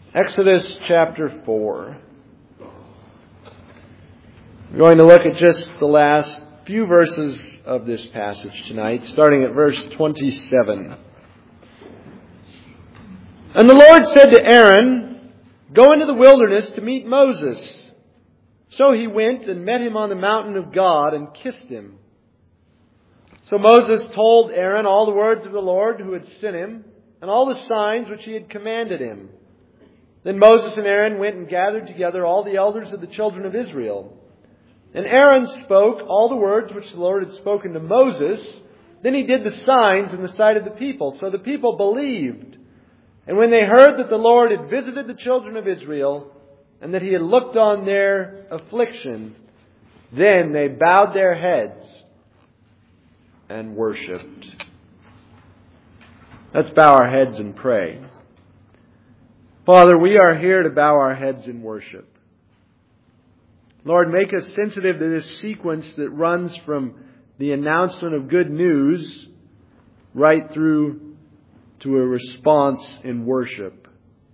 Exodus chapter 4. We're going to look at just the last few verses of this passage tonight, starting at verse 27. And the Lord said to Aaron, "Go into the wilderness to meet Moses." So he went and met him on the mountain of God and kissed him. So Moses told Aaron all the words of the Lord who had sent him, and all the signs which he had commanded him. Then Moses and Aaron went and gathered together all the elders of the children of Israel. And Aaron spoke all the words which the Lord had spoken to Moses. Then he did the signs in the sight of the people. So the people believed. And when they heard that the Lord had visited the children of Israel, and that he had looked on their affliction, then they bowed their heads and worshipped. Let's bow our heads and pray. Father, we are here to bow our heads in worship. Lord, make us sensitive to this sequence that runs from the announcement of good news right through to a response in worship.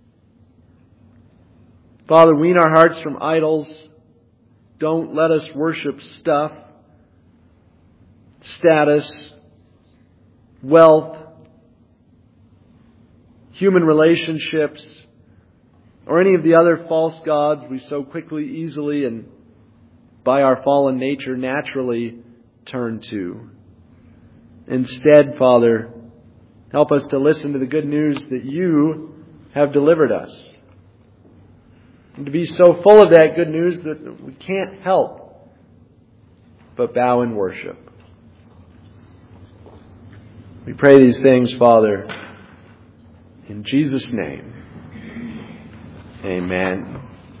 Father, wean our hearts from idols. Don't let us worship stuff, status, wealth, human relationships, or any of the other false gods we so quickly, easily, and by our fallen nature naturally turn to. Instead, Father, help us to listen to the good news that you have delivered us. And to be so full of that good news that we can't help but bow in worship. We pray these things, Father, in Jesus' name. Amen.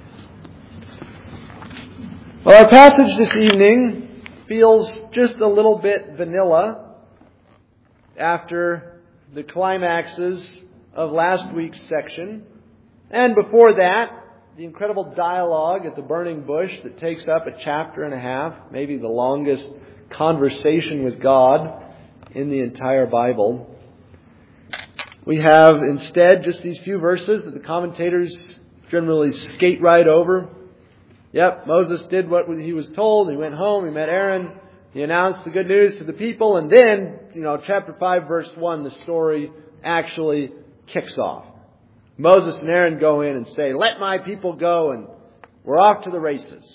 Well, our passage this evening feels just a little bit vanilla after the climaxes of last week's section. And before that, the incredible dialogue at the burning bush that takes up a chapter and a half, maybe the longest conversation with God in the entire Bible. We have instead just these few verses that the commentators generally skate right over. Yep, Moses did what he was told. He went home, he met Aaron, he announced the good news to the people, and then, chapter 5, verse 1, the story actually kicks off. Moses and Aaron go in and say, "Let my people go," and we're off to the races.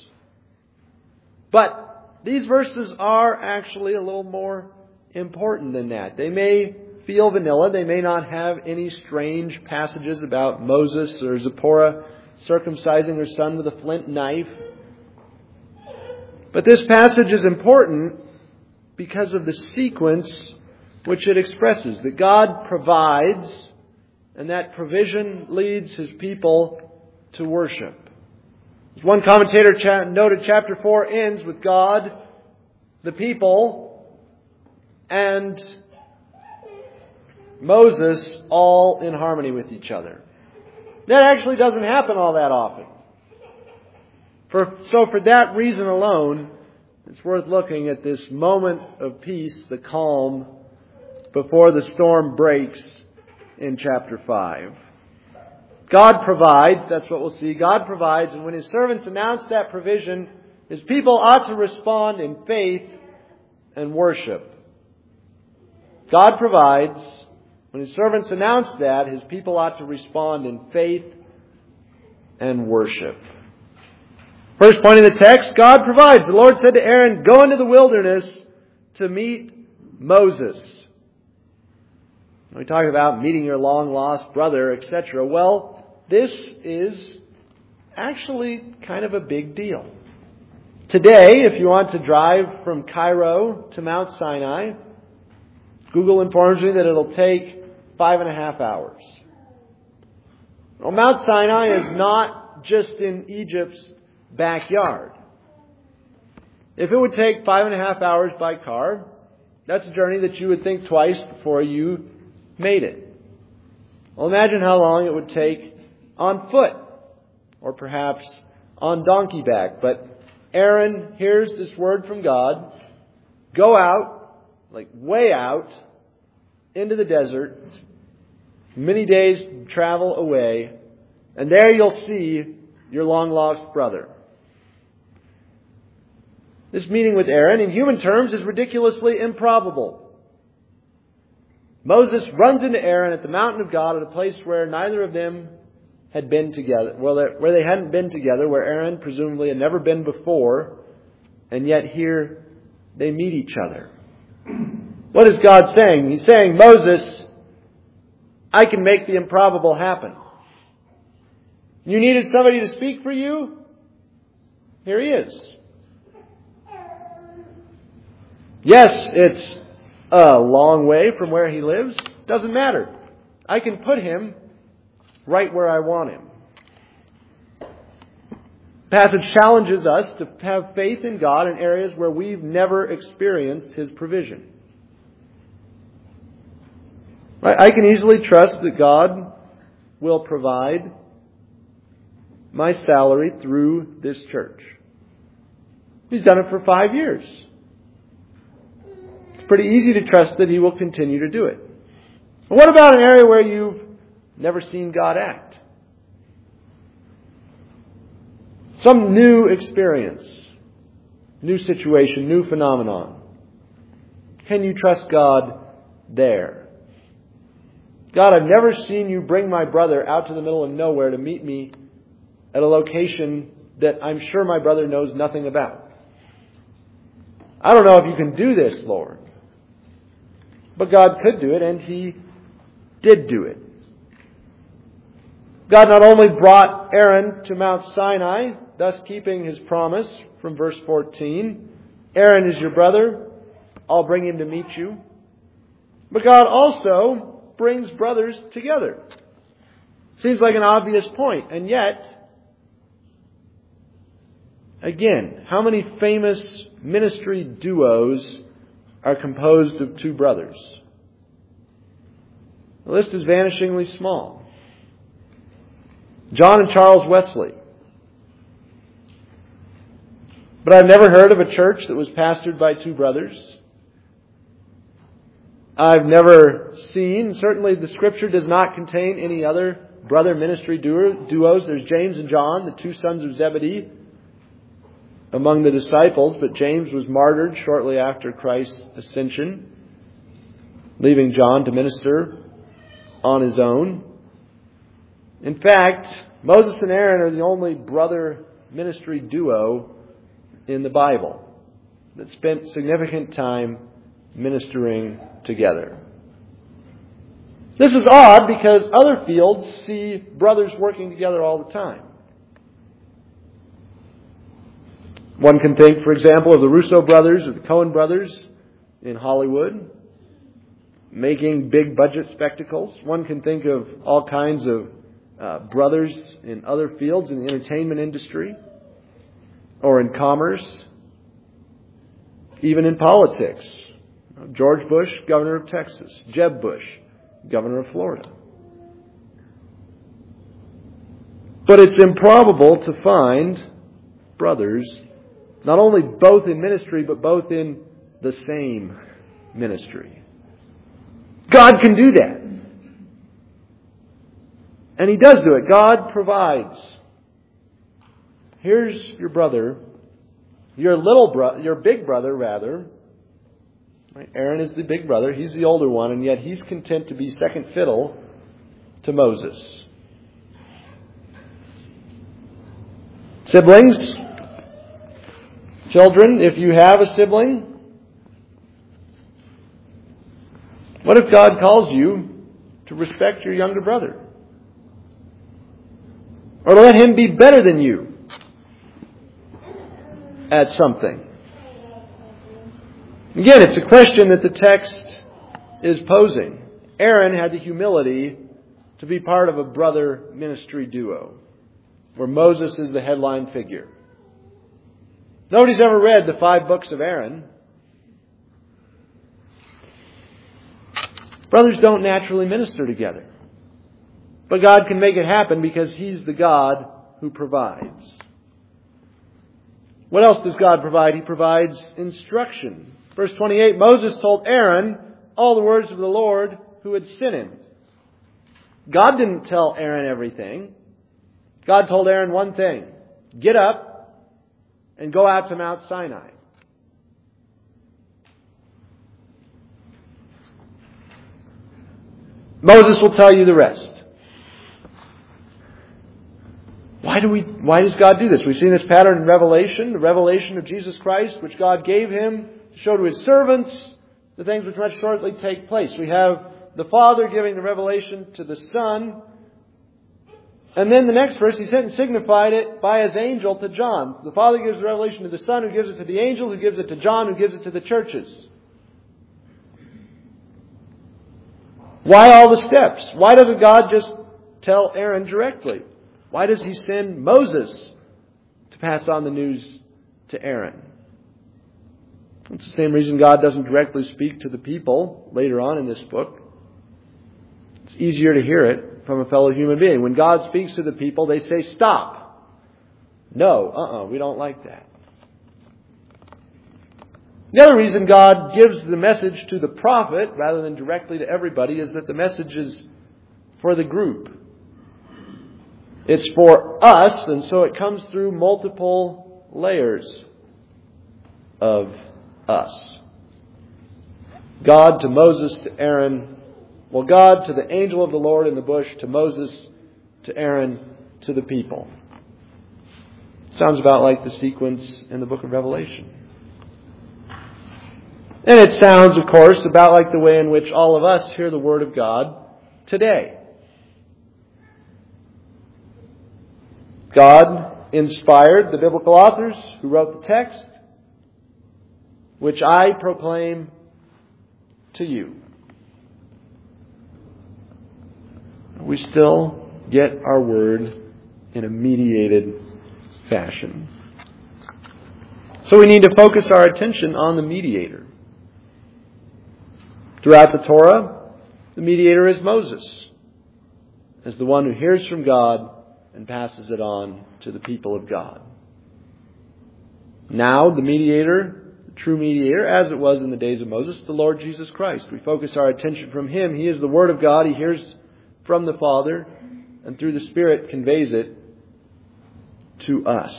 But these verses are actually a little more important than that. They may feel vanilla. They may not have any strange passages about Moses or Zipporah circumcising her son with a flint knife. But this passage is important because of the sequence which it expresses. That God provides, and that provision leads His people to worship. As one commentator noted, chapter 4 ends with God, the people, and Moses all in harmony with each other. That actually doesn't happen all that often. So for that reason alone, it's worth looking at this moment of peace, the calm, before the storm breaks in chapter 5. God provides, that's what we'll see. God provides, and when His servants announce that provision, His people ought to respond in faith and worship. God provides. When His servants announce that, His people ought to respond in faith and worship. First point in the text, God provides. The Lord said to Aaron, "Go into the wilderness to meet Moses." We talk about meeting your long-lost brother, etc. Well, this is actually kind of a big deal. Today, if you want to drive from Cairo to Mount Sinai, Google informs me that it'll take 5.5 hours. Well, Mount Sinai is not just in Egypt's backyard. If it would take 5.5 hours by car, that's a journey that you would think twice before you made it. Well, imagine how long it would take on foot, or perhaps on donkey back. But Aaron hears this word from God: go out, like way out, into the desert, many days travel away, And there you'll see your long-lost brother. This meeting with Aaron, in human terms, is ridiculously improbable. Moses runs into Aaron at the mountain of God at a place where neither of them had been together. Well, where they hadn't been together, where Aaron presumably had never been before, and yet here they meet each other. What is God saying? He's saying, Moses, I can make the improbable happen. You needed somebody to speak for you? Here he is. Yes, it's a long way from where he lives. Doesn't matter. I can put him right where I want him. The passage challenges us to have faith in God in areas where we've never experienced His provision. I can easily trust that God will provide my salary through this church. He's done it for 5 years. It's pretty easy to trust that He will continue to do it. But what about an area where you've never seen God act? Some new experience, new situation, new phenomenon. Can you trust God there? God, I've never seen you bring my brother out to the middle of nowhere to meet me at a location that I'm sure my brother knows nothing about. I don't know if you can do this, Lord. But God could do it, and He did do it. God not only brought Aaron to Mount Sinai, thus keeping His promise from verse 14, Aaron is your brother, I'll bring him to meet you. But God also brings brothers together. Seems like an obvious point, and yet, again, how many famous ministry duos are composed of two brothers? The list is vanishingly small. John and Charles Wesley. But I've never heard of a church that was pastored by two brothers. I've never seen, certainly the Scripture does not contain any other brother ministry duos. There's James and John, the two sons of Zebedee, among the disciples, but James was martyred shortly after Christ's ascension, leaving John to minister on his own. In fact, Moses and Aaron are the only brother ministry duo in the Bible that spent significant time ministering together. This is odd because other fields see brothers working together all the time. One can think, for example, of the Russo brothers or the Coen brothers in Hollywood, making big budget spectacles. One can think of all kinds of brothers in other fields, in the entertainment industry or in commerce, even in politics. George Bush, governor of Texas. Jeb Bush, governor of Florida. But it's improbable to find brothers not only both in ministry, but both in the same ministry. God can do that. And He does do it. God provides. Here's your brother, your big brother rather. Aaron is the big brother. He's the older one, and yet he's content to be second fiddle to Moses. Siblings, children, if you have a sibling, what if God calls you to respect your younger brother? Or to let him be better than you at something? Again, it's a question that the text is posing. Aaron had the humility to be part of a brother ministry duo, where Moses is the headline figure. Nobody's ever read the 5 books of Aaron. Brothers don't naturally minister together. But God can make it happen because He's the God who provides. What else does God provide? He provides instruction. Verse 28, Moses told Aaron all the words of the Lord who had sent him. God didn't tell Aaron everything. God told Aaron one thing: get up and go out to Mount Sinai. Moses will tell you the rest. Why does God do this? We've seen this pattern in Revelation, the revelation of Jesus Christ, which God gave Him to show to His servants the things which must shortly take place. We have the Father giving the revelation to the Son. And then the next verse, He sent and signified it by His angel to John. The Father gives the revelation to the Son, who gives it to the angel, who gives it to John, who gives it to the churches. Why all the steps? Why doesn't God just tell Aaron directly? Why does He send Moses to pass on the news to Aaron? It's the same reason God doesn't directly speak to the people later on in this book. It's easier to hear it from a fellow human being. When God speaks to the people, they say, stop. No, we don't like that. The other reason God gives the message to the prophet rather than directly to everybody is that the message is for the group. It's for us, and so it comes through multiple layers of us. God to Moses to Aaron. Well, God to the angel of the Lord in the bush, to Moses, to Aaron, to the people. Sounds about like the sequence in the book of Revelation. And it sounds, of course, about like the way in which all of us hear the Word of God today. God inspired the biblical authors who wrote the text, which I proclaim to you. We still get our word in a mediated fashion. So we need to focus our attention on the mediator. Throughout the Torah, the mediator is Moses, as the one who hears from God and passes it on to the people of God. Now, the mediator, the true mediator, as it was in the days of Moses, the Lord Jesus Christ. We focus our attention from Him. He is the Word of God. He hears from the Father, and through the Spirit conveys it to us.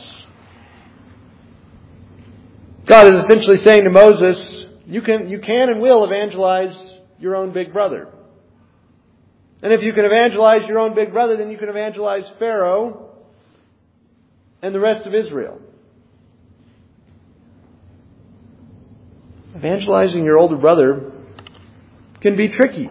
God is essentially saying to Moses, you can and will evangelize your own big brother. And if you can evangelize your own big brother, then you can evangelize Pharaoh and the rest of Israel. Evangelizing your older brother can be tricky.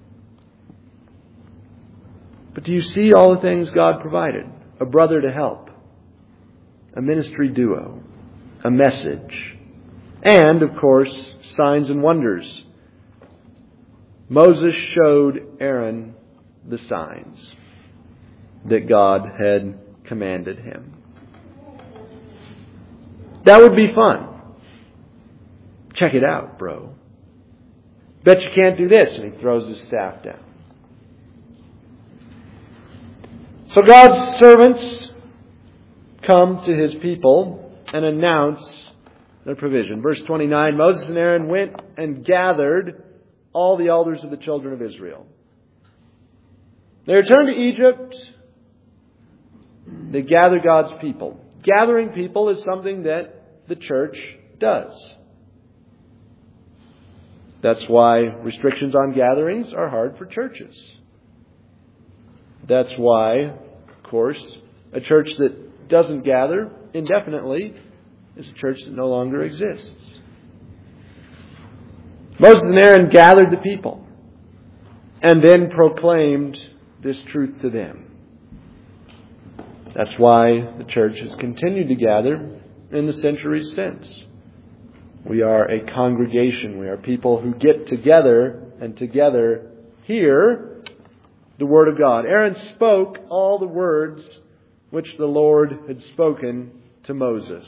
But do you see all the things God provided? A brother to help, a ministry duo, a message, and, of course, signs and wonders. Moses showed Aaron the signs that God had commanded him. That would be fun. Check it out, bro. Bet you can't do this. And he throws his staff down. So God's servants come to His people and announce their provision. Verse 29, Moses and Aaron went and gathered all the elders of the children of Israel. They returned to Egypt. They gather God's people. Gathering people is something that the church does. That's why restrictions on gatherings are hard for churches. That's why, of course, a church that doesn't gather indefinitely is a church that no longer exists. Moses and Aaron gathered the people and then proclaimed this truth to them. That's why the church has continued to gather in the centuries since. We are a congregation. We are people who get together and together hear the Word of God. Aaron spoke all the words which the Lord had spoken to Moses.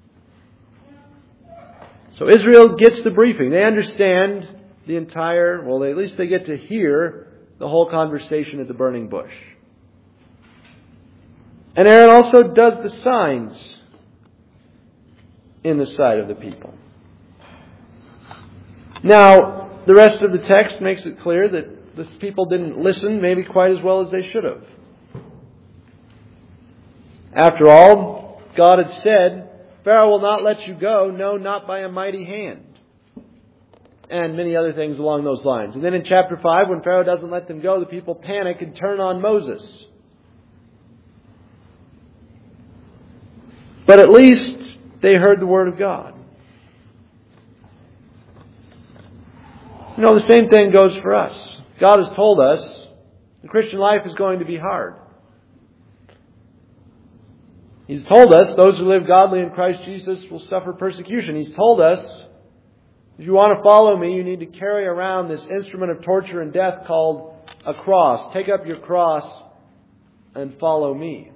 So Israel gets the briefing. They understand the entire, well, at least they get to hear the whole conversation at the burning bush. And Aaron also does the signs in the sight of the people. Now, the rest of the text makes it clear that the people didn't listen maybe quite as well as they should have. After all, God had said, Pharaoh will not let you go, no, not by a mighty hand. And many other things along those lines. And then in chapter 5, when Pharaoh doesn't let them go, the people panic and turn on Moses. But at least they heard the Word of God. You know, the same thing goes for us. God has told us the Christian life is going to be hard. He's told us those who live godly in Christ Jesus will suffer persecution. He's told us, if you want to follow me, you need to carry around this instrument of torture and death called a cross. Take up your cross and follow me.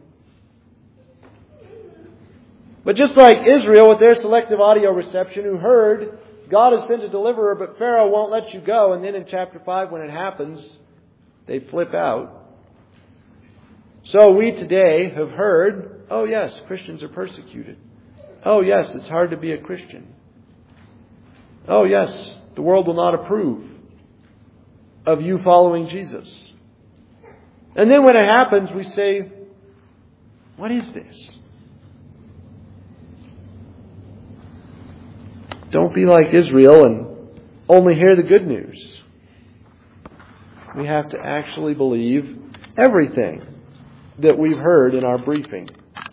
But just like Israel with their selective audio reception, who heard God has sent a deliverer, but Pharaoh won't let you go. And then in chapter 5, when it happens, they flip out. So we today have heard, oh yes, Christians are persecuted. Oh yes, it's hard to be a Christian. Oh yes, the world will not approve of you following Jesus. And then when it happens, we say, what is this? Don't be like Israel and only hear the good news. We have to actually believe everything that we've heard in our briefing.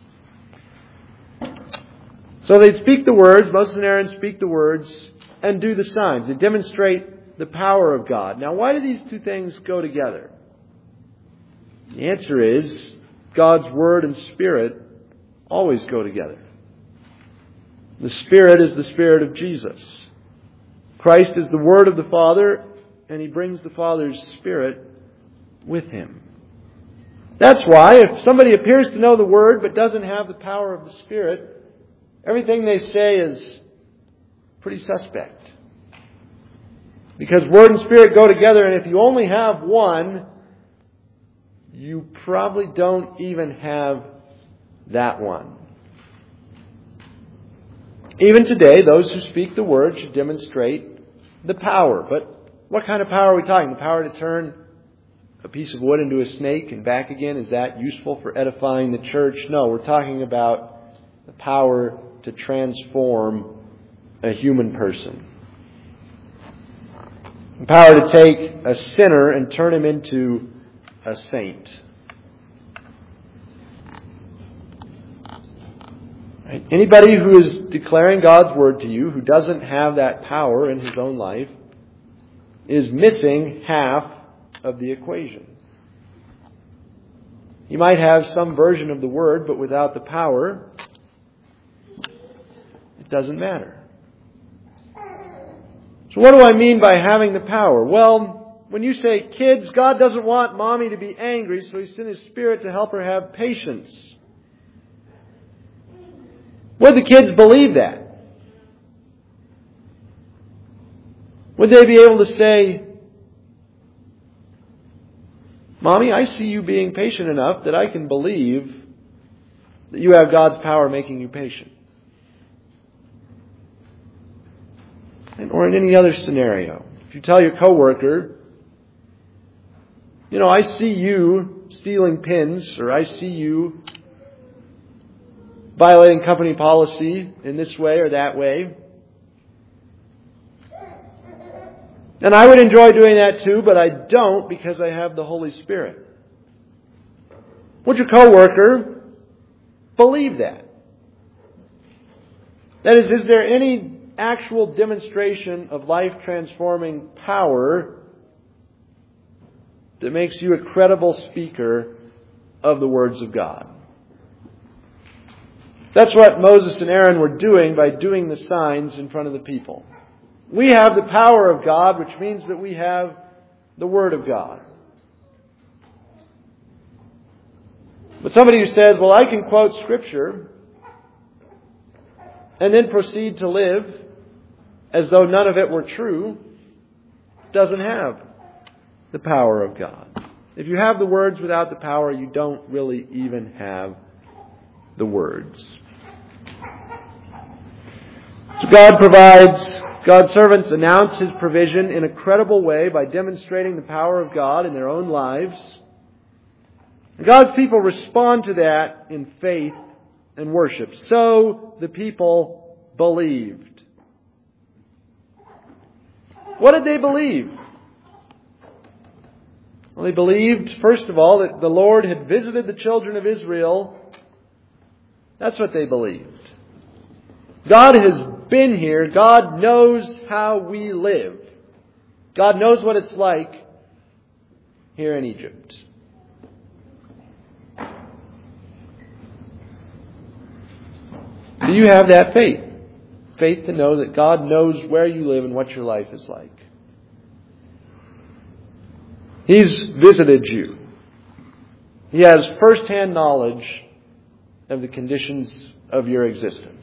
So they speak the words, Moses and Aaron speak the words and do the signs. They demonstrate the power of God. Now, why do these two things go together? The answer is God's Word and Spirit always go together. The Spirit is the Spirit of Jesus. Christ is the Word of the Father, and He brings the Father's Spirit with Him. That's why if somebody appears to know the Word but doesn't have the power of the Spirit, everything they say is pretty suspect. Because Word and Spirit go together, and if you only have one, you probably don't even have that one. Even today, those who speak the Word should demonstrate the power. But what kind of power are we talking? The power to turn a piece of wood into a snake and back again? Is that useful for edifying the church? No, we're talking about the power to transform a human person. The power to take a sinner and turn him into a saint. Right? Anybody who is declaring God's Word to you who doesn't have that power in his own life is missing half of the equation. He might have some version of the Word, but without the power, it doesn't matter. So what do I mean by having the power? Well, when you say, kids, God doesn't want mommy to be angry, so He sent His Spirit to help her have patience. Would the kids believe that? Would they be able to say, Mommy, I see you being patient enough that I can believe that you have God's power making you patient? Or in any other scenario. If you tell your coworker, I see you stealing pins, or I see you violating company policy in this way or that way. And I would enjoy doing that too, but I don't because I have the Holy Spirit. Would your coworker believe that? That is there any actual demonstration of life-transforming power that makes you a credible speaker of the words of God? That's what Moses and Aaron were doing by doing the signs in front of the people. We have the power of God, which means that we have the Word of God. But somebody who says, well, I can quote Scripture and then proceed to live as though none of it were true, doesn't have the power of God. If you have the words without the power, you don't really even have the words. So God's servants announce His provision in a credible way by demonstrating the power of God in their own lives. God's people respond to that in faith and worship. So the people believed. What did they believe? Well, they believed, first of all, that the Lord had visited the children of Israel. That's what they believed. God has been here. God knows how we live. God knows what it's like here in Egypt. Do you have that faith? Faith to know that God knows where you live and what your life is like. He's visited you. He has first-hand knowledge of the conditions of your existence.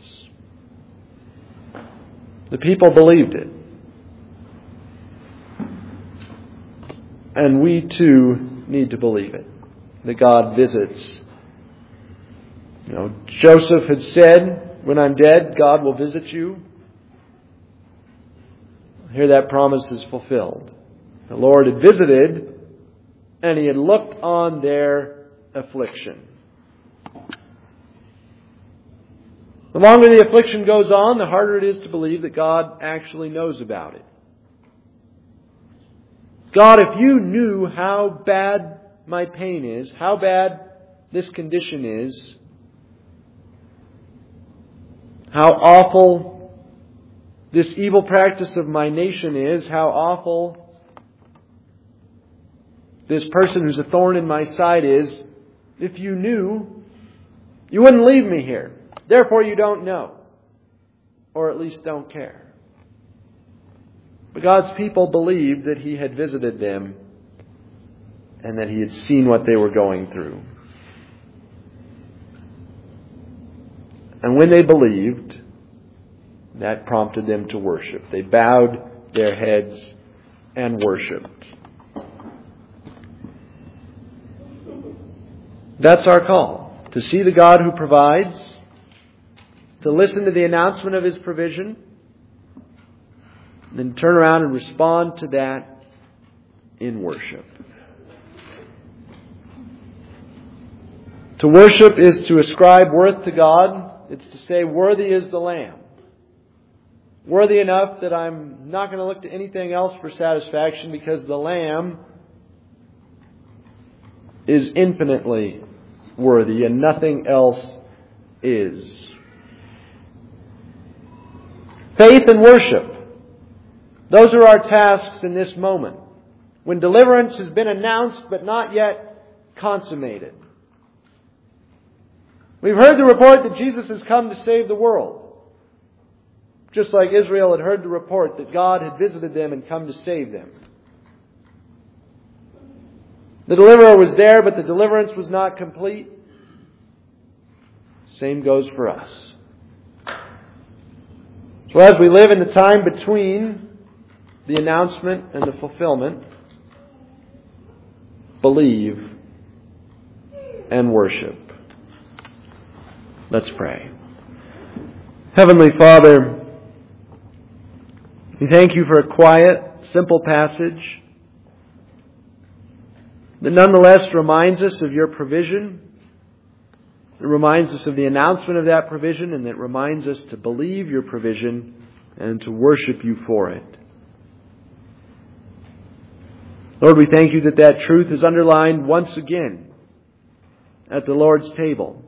The people believed it. And we too need to believe it, that God visits. Joseph had said, when I'm dead, God will visit you. Here that promise is fulfilled. The Lord had visited, and He had looked on their affliction. The longer the affliction goes on, the harder it is to believe that God actually knows about it. God, if you knew how bad my pain is, how bad this condition is, how awful this evil practice of my nation is, how awful this person who's a thorn in my side is, if you knew, you wouldn't leave me here. Therefore you don't know. Or at least don't care. But God's people believed that He had visited them and that He had seen what they were going through. And when they believed, that prompted them to worship. They bowed their heads and worshipped. That's our call. To see the God who provides, to listen to the announcement of His provision, and then turn around and respond to that in worship. To worship is to ascribe worth to God. It's to say, worthy is the Lamb. Worthy enough that I'm not going to look to anything else for satisfaction, because the Lamb is infinitely worthy and nothing else is. Faith and worship. Those are our tasks in this moment, when deliverance has been announced but not yet consummated. We've heard the report that Jesus has come to save the world, just like Israel had heard the report that God had visited them and come to save them. The deliverer was there, but the deliverance was not complete. Same goes for us. So as we live in the time between the announcement and the fulfillment, believe and worship. Let's pray. Heavenly Father, we thank You for a quiet, simple passage that nonetheless reminds us of Your provision. It reminds us of the announcement of that provision, and it reminds us to believe Your provision and to worship You for it. Lord, we thank You that that truth is underlined once again at the Lord's table.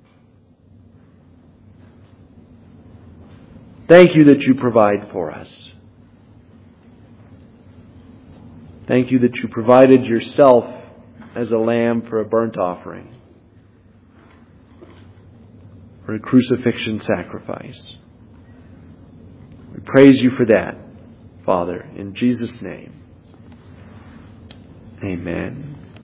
Thank You that You provide for us. Thank You that You provided Yourself as a lamb for a burnt offering, for a crucifixion sacrifice. We praise You for that, Father, in Jesus' name. Amen.